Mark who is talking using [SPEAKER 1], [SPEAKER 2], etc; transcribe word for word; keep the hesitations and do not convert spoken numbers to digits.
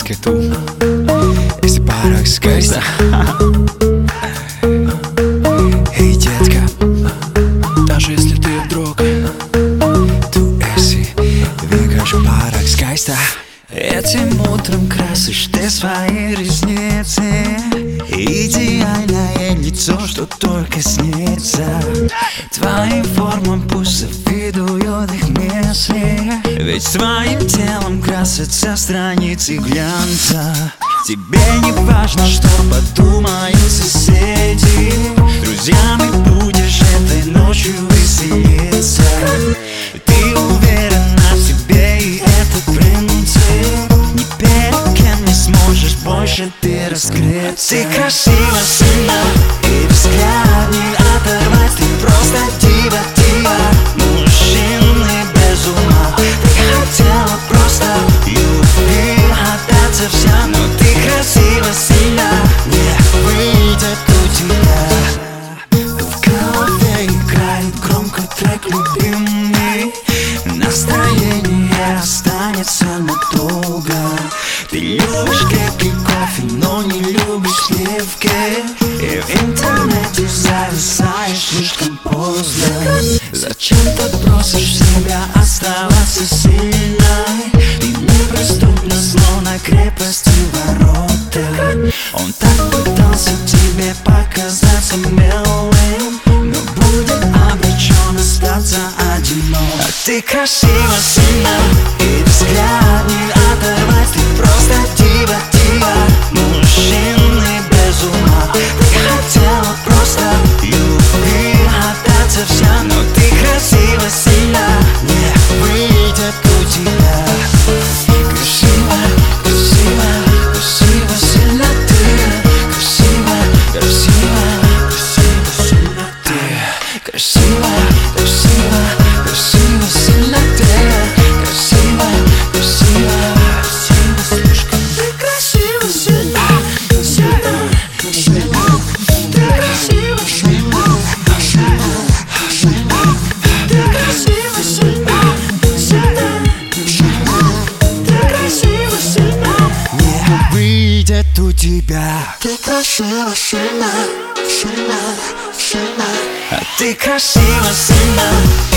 [SPEAKER 1] tu esi pārāk skaista. Ej, детка, даже если ты вдруг, tu esi vienkārši pārāk skaista. Этим утром красишь ты свои ресницы, идеальное лицо, что только снится. Твоим формам пусть завидуют их мысли, ведь своим телом красятся страницы глянца. Тебе не важно, что подумают соседи, друзьями будешь этой ночью веселиться. Ты уверена в себе, и это принцип. Ни перед кем не сможешь больше ты раскрыться. Ты красива сильно, и взгляд не оторвать. Ты просто дива, дива, мужчины без ума. Ты хотела просто любви, отдаться вся, но ты красива сильно, не выйдет у тебя. В голове играет громко трек любимый, настроение останется надолго. Ты любишь крепкий кофе, но не любишь сливки, и в интернете зависаешь слишком поздно. Зачем ты просишь себя оставаться сильной? Ты неприступна, словно крепости ворота. Он так пытался тебе показаться милым, но будет обречен остаться одинок. А ты красива сильно, и взгляд не оторвать. Ты просто дива, дива, мужчины без ума. Ты хотела просто любви, отдаться вся, но ты красива сильно, не выйдет у тебя. Красиво, красиво, красиво сильно ты. Красиво, красиво, красиво сильно ты. Красиво, красиво, красиво сильно ты. Красиво, красиво, красиво слишком. Ты красиво сильно, сильно, сильно. Ты красиво сильно, сильно, сильно. Ты красиво сильно, сильно, сильно. Ты красиво сильно, не выйдет у тебя. Ты красиво сильно, сильно, сильно. А ты красиво сильно.